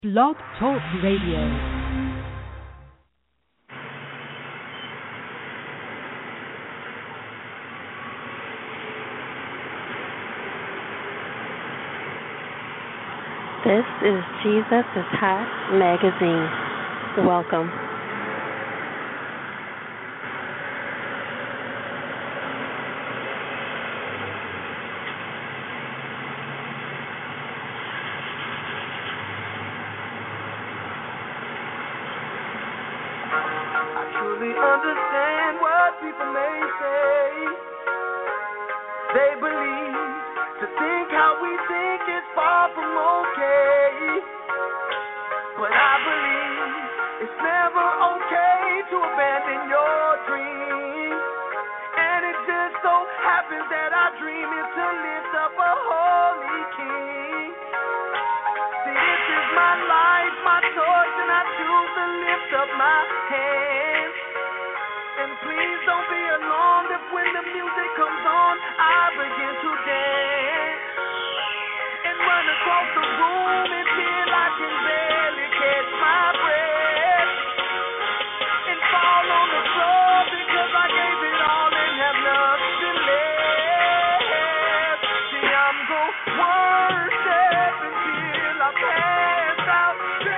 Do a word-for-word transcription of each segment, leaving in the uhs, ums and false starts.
Blog Talk Radio. This is Jesus is Hot Magazine. Welcome. I truly understand what people may say. They believe to think how we think is far from okay. But I believe it's never okay to abandon your dream. And it just so happens that our dream is to lift up a holy king. See, this is my life, my choice, and I choose to lift up my hands. And please don't be alarmed if when the music comes on, I begin to dance and run across the room until I can barely catch my breath and fall on the floor because I gave it all and have nothing left. See, I'm gonna worship until I pass out. See,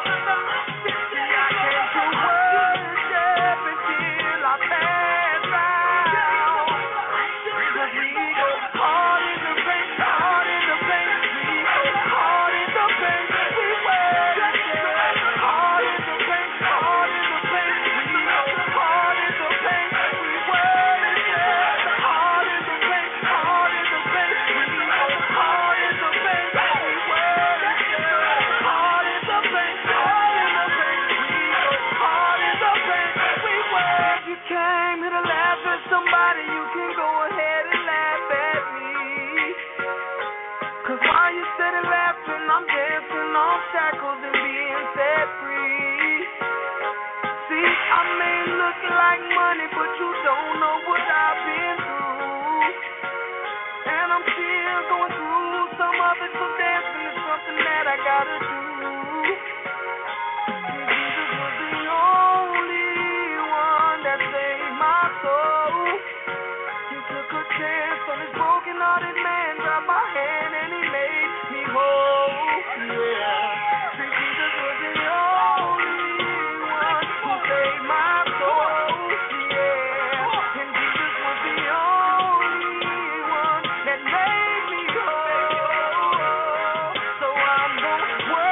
I came to worship until I pass out. Cause we go hard in the paint, hard in the paint. We go hard in the paint. We worship. Hard in the paint, hard in the paint. We go hard in the paint. We worship. Hard in the paint, hard in the paint. We go hard in the paint. We worship. Hard in the paint, hard in the paint. We go hard in the paint. We worship. If you came here to laugh at somebody, you can go ahead and laugh at me. Cause while you're sitting laughing, I'm dancing off shackles and being set free. See, I may look like money, but you don't know what I've been through. And I'm still going through some of it, so dancing is something that I gotta do. See, Jesus was the only one that saved my soul. He took a chance on this broken-hearted man, grabbed my hand, and he made me whole. Yeah. See, Jesus was the only one who saved my soul. Yeah. And Jesus was the only one that made me whole. So I'm gonna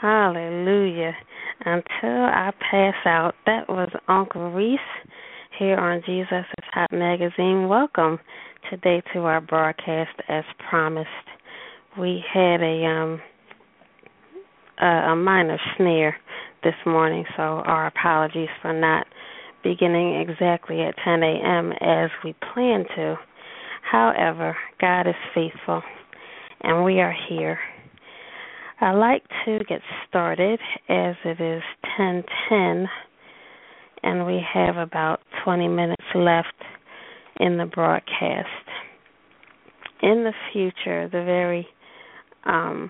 Hallelujah. Until I pass out, that was Uncle Reese here on Jesus is Hot Magazine. Welcome today to our broadcast as promised. We had a um a, a minor snare this morning, so our apologies for not beginning exactly at ten a.m. as we planned to. However, God is faithful, and we are here. I'd like to get started as it is ten ten, and we have about twenty minutes left in the broadcast. In the future, the very um,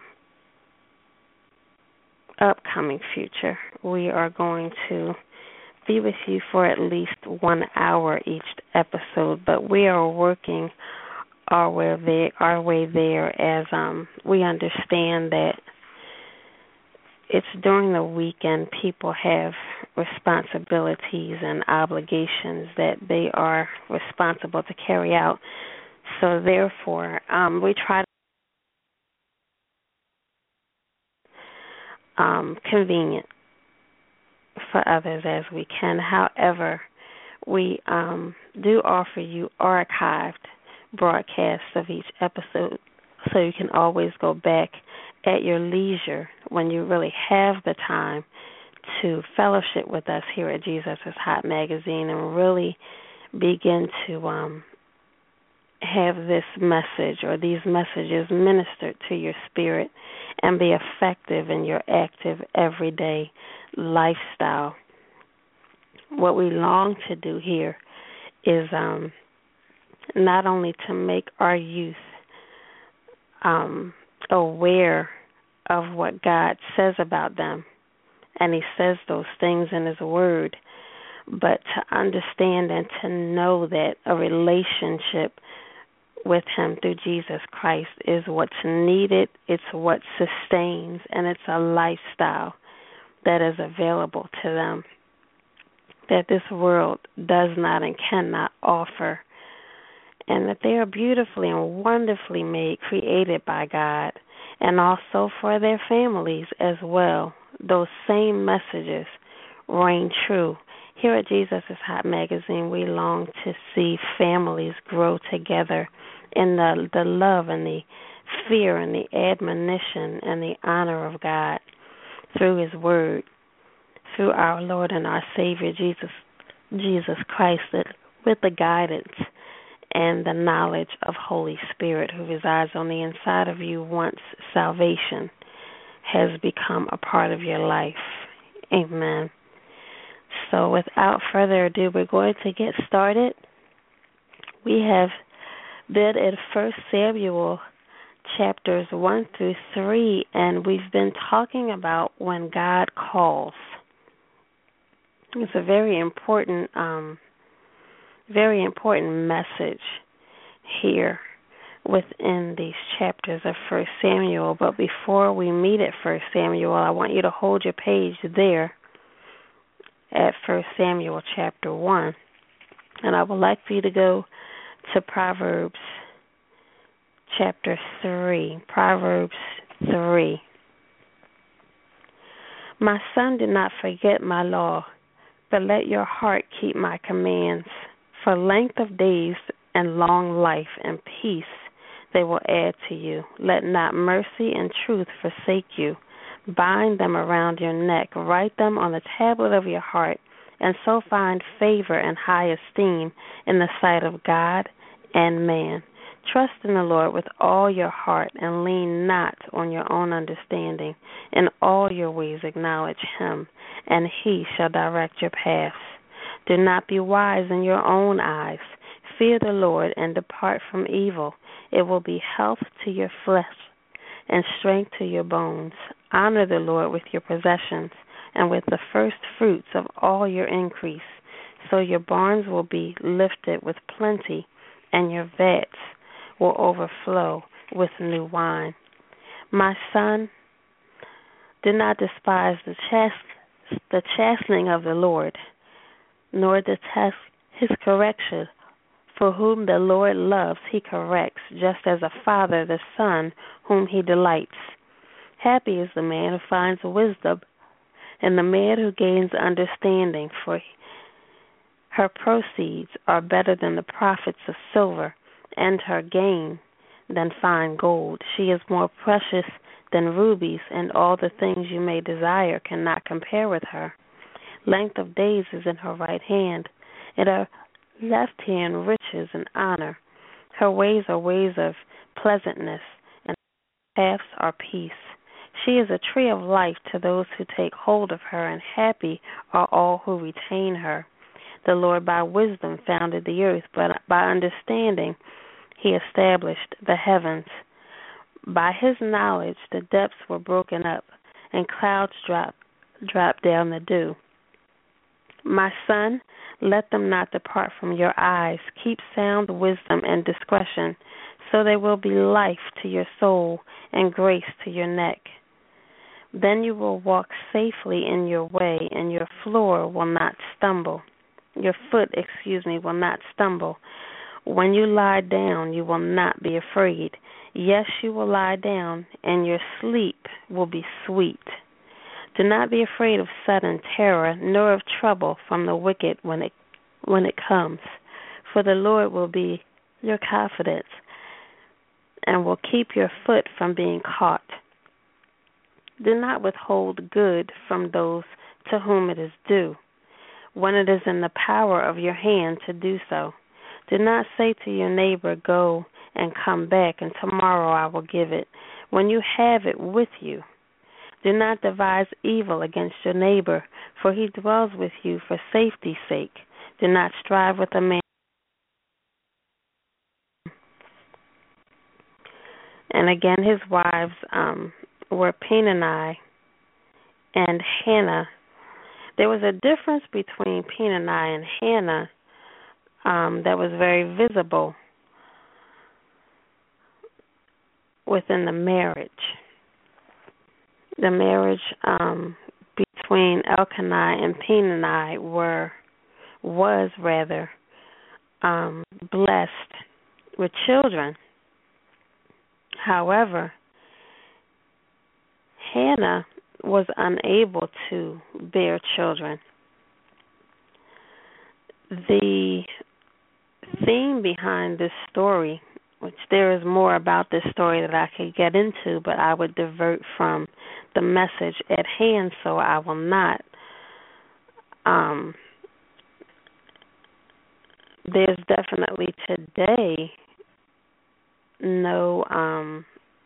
upcoming future, we are going to be with you for at least one hour each episode, but we are working our way there, our way there as um, we understand that it's during the weekend people have responsibilities and obligations that they are responsible to carry out. So therefore, um, we try to um, convenient for others as we can. However, we um, do offer you archived broadcasts of each episode, so you can always go back at your leisure when you really have the time to fellowship with us here at Jesus is Hot Magazine and really begin to um, have this message or these messages ministered to your spirit and be effective in your active everyday lifestyle. What we long to do here is um, not only to make our youth um, aware of what God says about them, and He says those things in His Word, but to understand and to know that a relationship with Him through Jesus Christ is what's needed, it's what sustains, and it's a lifestyle that is available to them that this world does not and cannot offer, and that they are beautifully and wonderfully made, created by God, and also for their families as well. Those same messages reign true. Here at Jesus is Hot Magazine, we long to see families grow together in the, the love and the fear and the admonition and the honor of God through His Word, through our Lord and our Savior, Jesus Jesus Christ, with the guidance and the knowledge of Holy Spirit who resides on the inside of you once salvation has become a part of your life. Amen. So without further ado, we're going to get started. We have been in First Samuel chapters one through three, and we've been talking about when God calls. It's a very important, um, very important message here within these chapters of First Samuel. But before we meet at First Samuel, I want you to hold your page there at First Samuel chapter one, and I would like for you to go to Proverbs chapter three. Proverbs three. My son, do not forget my law, but let your heart keep my commands. For length of days and long life and peace they will add to you. Let not mercy and truth forsake you. Bind them around your neck. Write them on the tablet of your heart, and so find favor and high esteem in the sight of God and man. Trust in the Lord with all your heart, and lean not on your own understanding. In all your ways acknowledge Him, and He shall direct your paths. Do not be wise in your own eyes. Fear the Lord and depart from evil. It will be health to your flesh and strength to your bones. Honor the Lord with your possessions and with the first fruits of all your increase. So your barns will be lifted with plenty, and your vats will overflow with new wine. My son, do not despise the chast- the chastening of the Lord, nor detest His correction. For whom the Lord loves, He corrects, just as a father the son whom He delights. Happy is the man who finds wisdom, and the man who gains understanding, for her proceeds are better than the profits of silver, and her gain than fine gold. She is more precious than rubies, and all the things you may desire cannot compare with her. Length of days is in her right hand, in her left hand riches and honor. Her ways are ways of pleasantness, and her paths are peace. She is a tree of life to those who take hold of her, and happy are all who retain her. The Lord by wisdom founded the earth, but by understanding he established the heavens. By his knowledge the depths were broken up, and clouds dropped dropped down the dew. My son, let them not depart from your eyes. Keep sound wisdom and discretion, so they will be life to your soul and grace to your neck. Then you will walk safely in your way, and your floor will not stumble. Your foot, excuse me, will not stumble. When you lie down, you will not be afraid. Yes, you will lie down, and your sleep will be sweet. Do not be afraid of sudden terror, nor of trouble from the wicked when it when it comes. For the Lord will be your confidence, and will keep your foot from being caught. Do not withhold good from those to whom it is due, when it is in the power of your hand to do so. Do not say to your neighbor, go and come back, and tomorrow I will give it, when you have it with you. Do not devise evil against your neighbor, for he dwells with you for safety's sake. Do not strive with a man. And again, his wives um, were Peninnah and Hannah. There was a difference between Peninnah and Hannah um, that was very visible within the marriage. The marriage um, between Elkanah and Peninnah were was rather um, blessed with children. However, Hannah was unable to bear children. The theme behind this story, which there is more about this story that I could get into, but I would divert from the message at hand, so I will not. Um, there's definitely today no um,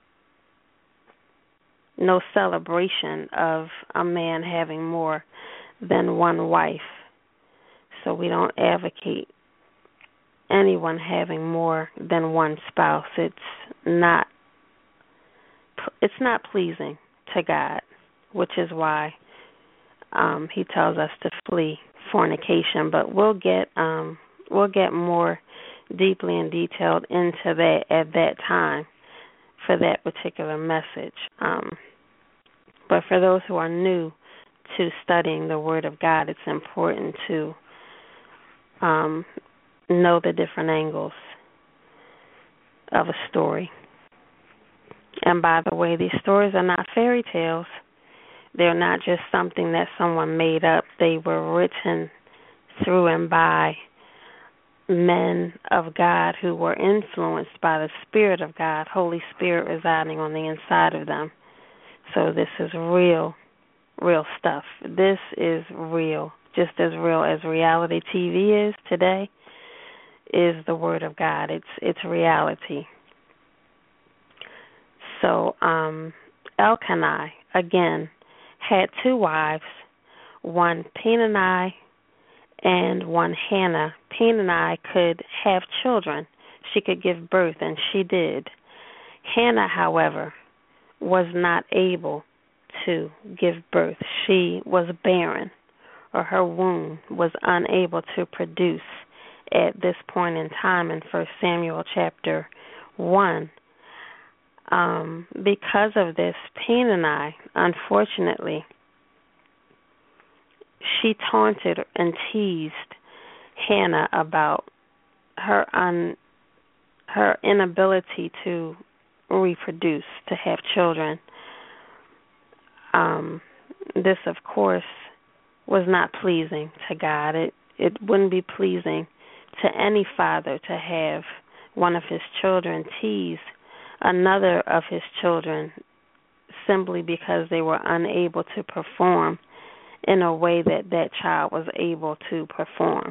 no celebration of a man having more than one wife. So we don't advocate anyone having more than one spouse. It's not it's not pleasing to God, which is why um, he tells us to flee fornication. But we'll get um, we'll get more deeply and detailed into that at that time for that particular message. Um, but for those who are new to studying the Word of God, it's important to um, know the different angles of a story. And by the way, these stories are not fairy tales. They're not just something that someone made up. They were written through and by men of God who were influenced by the Spirit of God, Holy Spirit residing on the inside of them. So this is real, real stuff. This is real, just as real as reality T V is today, is the Word of God. It's it's reality. So um, Elkanah, again, had two wives, one Peninnah and one Hannah. Peninnah could have children. She could give birth, and she did. Hannah, however, was not able to give birth. She was barren, or her womb was unable to produce at this point in time in First Samuel chapter one. Um, because of this, Peninnah, unfortunately, she taunted and teased Hannah about her un, her inability to reproduce, to have children. um, this, of course, was not pleasing to God. It it wouldn't be pleasing to any father to have one of his children tease another of his children simply because they were unable to perform in a way that that child was able to perform.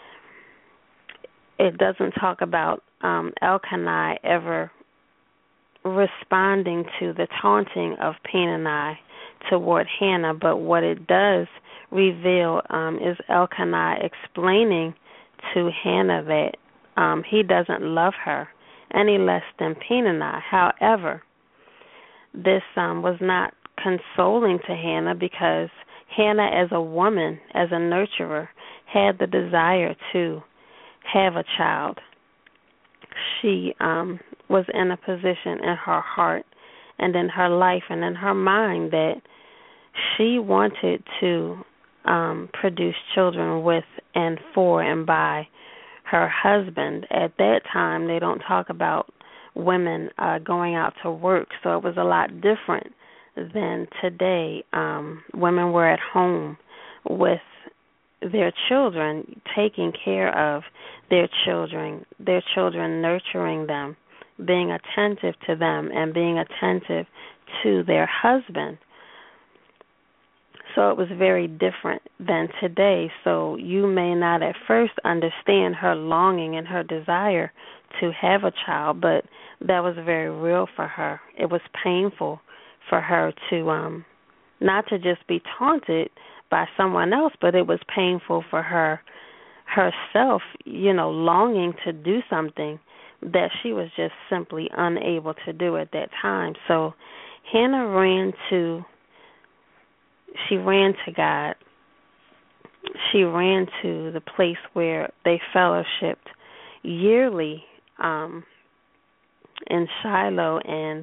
It doesn't talk about um, Elkanah ever responding to the taunting of Peninnah toward Hannah, but what it does reveal um, is Elkanah explaining to Hannah that um, he doesn't love her any less than Peninnah. However, this um, was not consoling to Hannah because Hannah, as a woman, as a nurturer, had the desire to have a child. She um, was in a position in her heart and in her life and in her mind that she wanted to um, produce children with and for and by her husband. At that time, they don't talk about women uh, going out to work, so it was a lot different than today. Um, women were at home with their children, taking care of their children, their children nurturing them, being attentive to them, and being attentive to their husband. So it was very different than today. So you may not at first understand her longing and her desire to have a child, but that was very real for her. It was painful for her to um, not to just be taunted by someone else, but it was painful for her herself, you know, longing to do something that she was just simply unable to do at that time. So Hannah ran to, she ran to God. She ran to the place where they fellowshipped yearly um, in Shiloh, and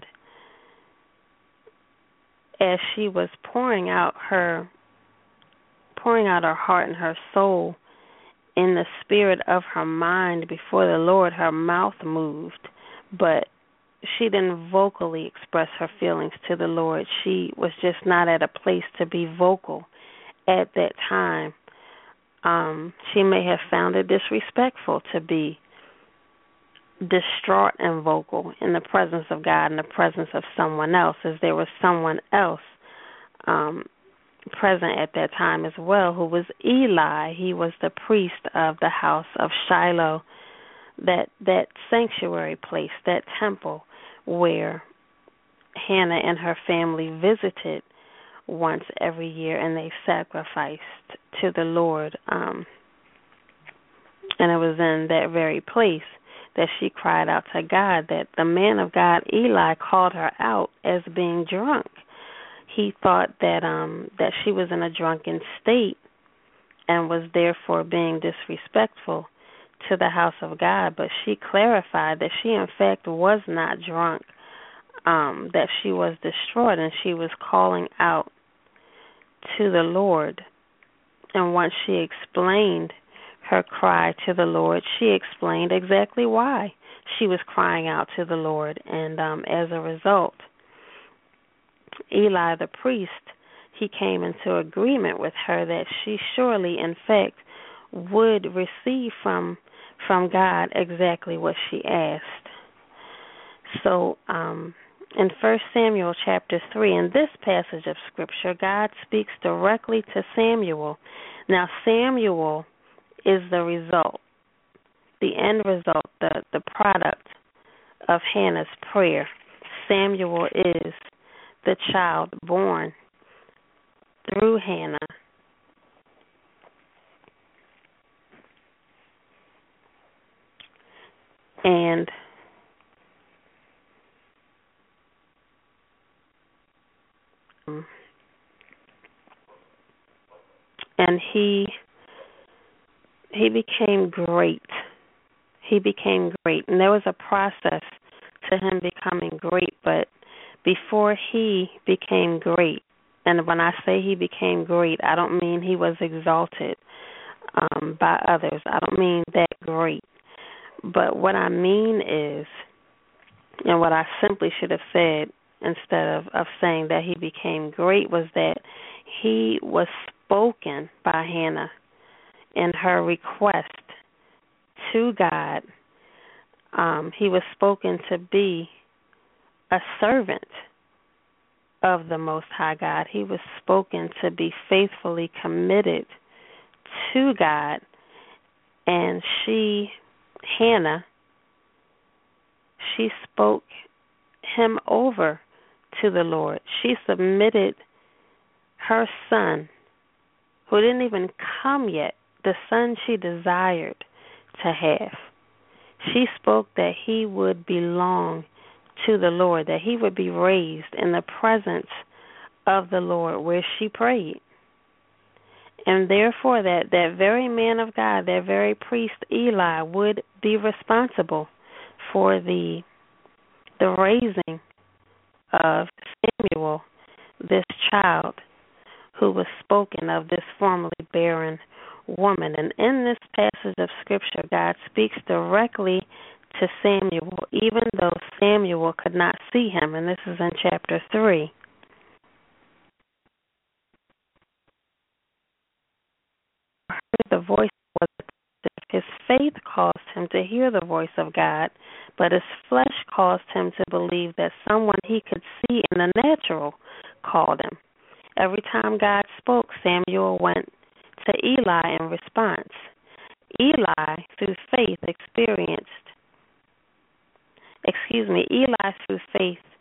as she was pouring out her pouring out her heart and her soul in the spirit of her mind before the Lord, her mouth moved, but she didn't vocally express her feelings to the Lord. She was just not at a place to be vocal at that time. Um, she may have found it disrespectful to be distraught and vocal in the presence of God, in the presence of someone else, as there was someone else um, present at that time as well, who was Eli. He was the priest of the house of Shiloh, that that sanctuary place, that temple where Hannah and her family visited once every year, and they sacrificed to the Lord. Um, and it was in that very place that she cried out to God, that the man of God, Eli, called her out as being drunk. He thought that um, that she was in a drunken state and was therefore being disrespectful to the house of God, but she clarified that she in fact was not drunk, um, that she was distraught, and she was calling out to the Lord. And once she explained her cry to the Lord, she explained exactly why she was crying out to the Lord, and um, as a result, Eli the priest, he came into agreement with her that she surely, in fact, would receive from from God exactly what she asked. So um, in First Samuel chapter three, in this passage of Scripture, God speaks directly to Samuel. Now, Samuel is the result, the end result, the, the product of Hannah's prayer. Samuel is the child born through Hannah. And and he he became great. He became great. And there was a process to him becoming great, but before he became great, and when I say he became great, I don't mean he was exalted um, by others. I don't mean that great. But what I mean is, and what I simply should have said instead of, of saying that he became great was that he was spoken by Hannah in her request to God. Um, he was spoken to be a servant of the Most High God. He was spoken to be faithfully committed to God. And she, Hannah, she spoke him over to the Lord. She submitted her son, who didn't even come yet, the son she desired to have. She spoke that he would belong to the Lord, that he would be raised in the presence of the Lord where she prayed. And therefore that, that very man of God, that very priest Eli, would be responsible for the the raising of Samuel, this child who was spoken of, this formerly barren woman. And in this passage of Scripture, God speaks directly to Samuel, even though Samuel could not see him. And this is in chapter three. The voice was his faith caused him to hear the voice of God, but his flesh caused him to believe that someone he could see in the natural called him. Every time God spoke, Samuel went to Eli in response. Eli, through faith, experienced, excuse me, Eli, through faith,